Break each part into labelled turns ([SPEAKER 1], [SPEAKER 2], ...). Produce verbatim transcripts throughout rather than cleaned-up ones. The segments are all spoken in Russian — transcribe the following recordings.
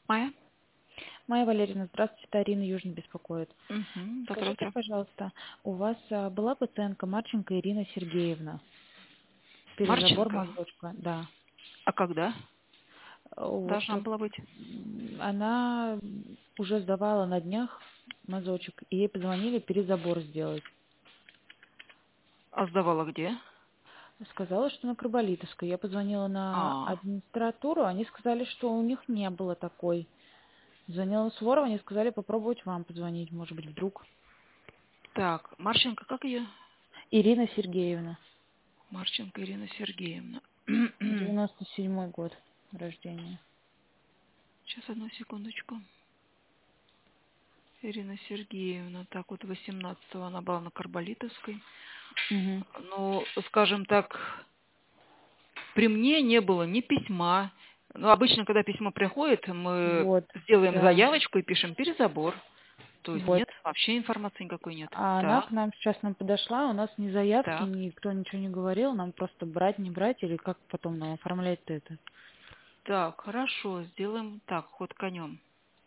[SPEAKER 1] Майя?
[SPEAKER 2] Майя Валерьевна, здравствуйте, это Арина Южин беспокоит.
[SPEAKER 1] Угу. Доброе
[SPEAKER 2] Скажите,
[SPEAKER 1] утро.
[SPEAKER 2] пожалуйста, у вас а, была пациентка Марченко Ирина Сергеевна? Перезабор
[SPEAKER 1] Марченко.
[SPEAKER 2] мазочка, да.
[SPEAKER 1] А когда
[SPEAKER 2] А, Вот
[SPEAKER 1] должна
[SPEAKER 2] э,
[SPEAKER 1] была быть?
[SPEAKER 2] м, она уже сдавала на днях мазочек, и ей позвонили перезабор сделать.
[SPEAKER 1] А сдавала где?
[SPEAKER 2] Сказала, что на Карболитовской. Я позвонила на
[SPEAKER 1] А,
[SPEAKER 2] администратуру, они сказали, что у них не было такой. Звонила на Суворова, они сказали попробовать вам позвонить, может быть, вдруг.
[SPEAKER 1] так, Марченко, как ее?
[SPEAKER 2] Ирина Сергеевна,
[SPEAKER 1] Марченко Ирина Сергеевна.
[SPEAKER 2] девяносто седьмой год рождения.
[SPEAKER 1] Сейчас, одну секундочку. Ирина Сергеевна. Так, вот восемнадцатого она была на Карболитовской.
[SPEAKER 2] Угу.
[SPEAKER 1] Ну, скажем так, при мне не было ни письма. Ну, обычно, когда письмо приходит, мы
[SPEAKER 2] Вот,
[SPEAKER 1] сделаем
[SPEAKER 2] да,
[SPEAKER 1] заявочку и пишем перезабор. То есть
[SPEAKER 2] вот.
[SPEAKER 1] нет, вообще информации никакой нет.
[SPEAKER 2] А она к
[SPEAKER 1] Так,
[SPEAKER 2] нам сейчас нам подошла, у нас ни заявки,
[SPEAKER 1] так.
[SPEAKER 2] никто ничего не говорил, нам просто брать, не брать, или как потом нам оформлять-то это?
[SPEAKER 1] Так, хорошо, сделаем так, ход конем.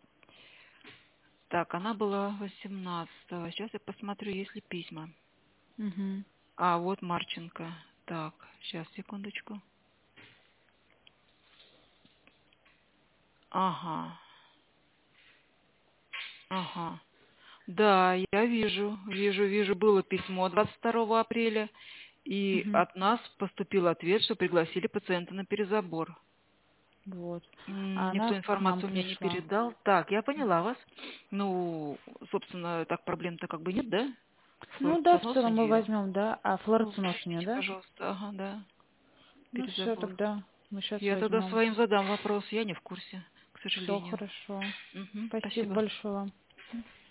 [SPEAKER 1] Так, она была восемнадцатого. Сейчас я посмотрю, есть ли письма.
[SPEAKER 2] Угу.
[SPEAKER 1] А, вот Марченко. Так, сейчас, секундочку. Ага, ага. Да, я вижу, вижу, вижу, было письмо двадцать второго апреля, и
[SPEAKER 2] Угу.
[SPEAKER 1] от нас поступил ответ, что пригласили пациента на перезабор.
[SPEAKER 2] Вот.
[SPEAKER 1] М,
[SPEAKER 2] А
[SPEAKER 1] Никто
[SPEAKER 2] она к нам
[SPEAKER 1] информацию мне не
[SPEAKER 2] пришла.
[SPEAKER 1] передал. Так, я поняла вас. Ну, собственно, так проблем-то как бы нет, да?
[SPEAKER 2] Ну да, в
[SPEAKER 1] Флуорогеноз у
[SPEAKER 2] целом мы
[SPEAKER 1] нее.
[SPEAKER 2] возьмем, да. А
[SPEAKER 1] Ну,
[SPEAKER 2] флорцинос у нее,
[SPEAKER 1] возьмите,
[SPEAKER 2] да?
[SPEAKER 1] пожалуйста. Ага, да.
[SPEAKER 2] Ну все,
[SPEAKER 1] Перезабор.
[SPEAKER 2] тогда мы сейчас
[SPEAKER 1] Я тогда
[SPEAKER 2] возьмем.
[SPEAKER 1] своим задам вопрос. Я не в курсе, к
[SPEAKER 2] Все
[SPEAKER 1] сожалению.
[SPEAKER 2] хорошо.
[SPEAKER 1] Мгм,
[SPEAKER 2] Спасибо
[SPEAKER 1] спасибо.
[SPEAKER 2] большое вам.